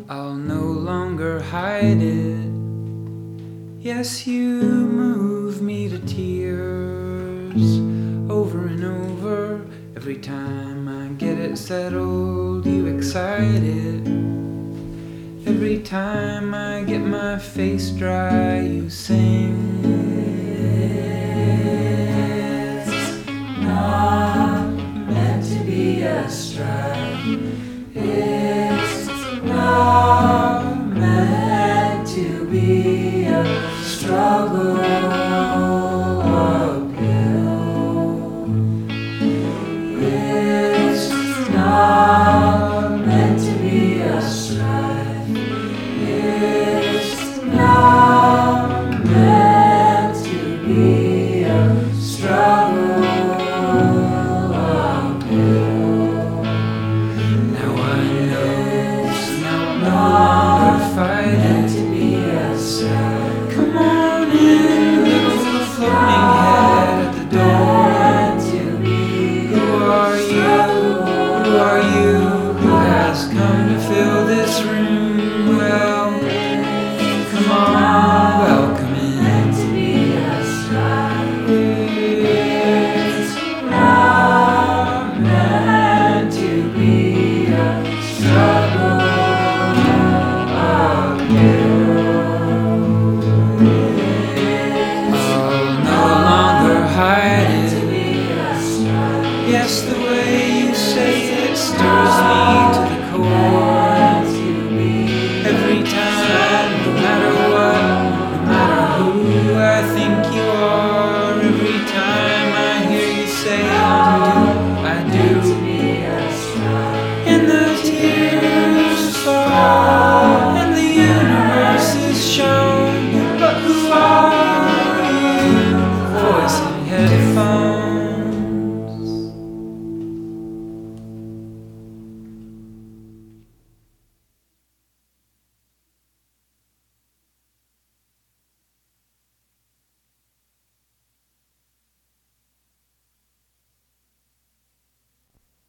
I'll no longer hide it. Yes, you move me to tears over and over. Every time I get it settled, you excite it. Every time I get my face dry, you sing. It's not meant to be a strife. It's not meant to be a struggle uphill. It's not meant to be a strife. It's not meant to be a struggle uphill. Now I know, so now I'm no longer fighting to be outside. Come on in, little floating head at the door. Who are you? Who are you? Who has come to fill